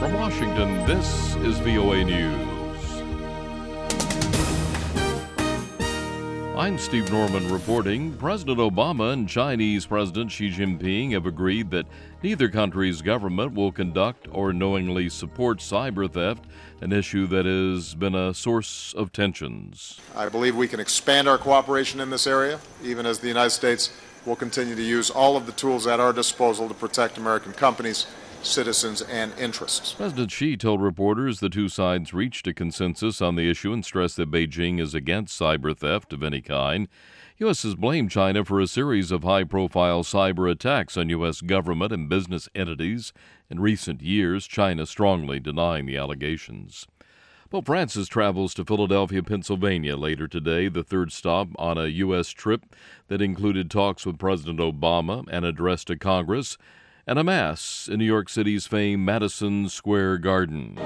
From Washington, this is VOA News. I'm Steve Norman reporting. President Obama and Chinese President Xi Jinping have agreed that neither country's government will conduct or knowingly support cyber theft, an issue that has been a source of tensions. I believe we can expand our cooperation in this area, even as the United States will continue to use all of the tools at our disposal to protect American companies, citizens, and interests. President Xi told reporters the two sides reached a consensus on the issue and stressed that Beijing is against cyber theft of any kind. U.S. has blamed China for a series of high-profile cyber attacks on U.S. government and business entities. In recent years, China strongly denying the allegations. Pope Francis travels to Philadelphia, Pennsylvania later today, the third stop on a U.S. trip that included talks with President Obama, an address to Congress, and a mass in New York City's famed Madison Square Garden.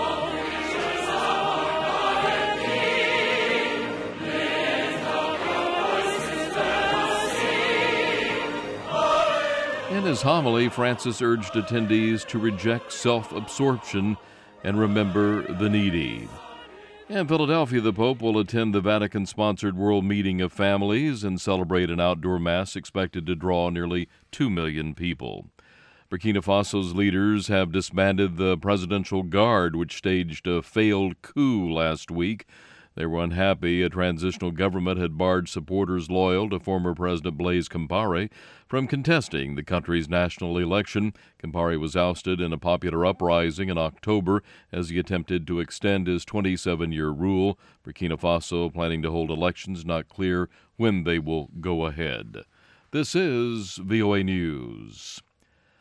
In his homily, Francis urged attendees to reject self-absorption and remember the needy. In Philadelphia, the Pope will attend the Vatican-sponsored World Meeting of Families and celebrate an outdoor mass expected to draw nearly 2 million people. Burkina Faso's leaders have disbanded the Presidential Guard, which staged a failed coup last week. They were unhappy a transitional government had barred supporters loyal to former President Blaise Compaoré from contesting the country's national election. Compaoré was ousted in a popular uprising in October as he attempted to extend his 27-year rule. Burkina Faso planning to hold elections, not clear when they will go ahead. This is VOA News.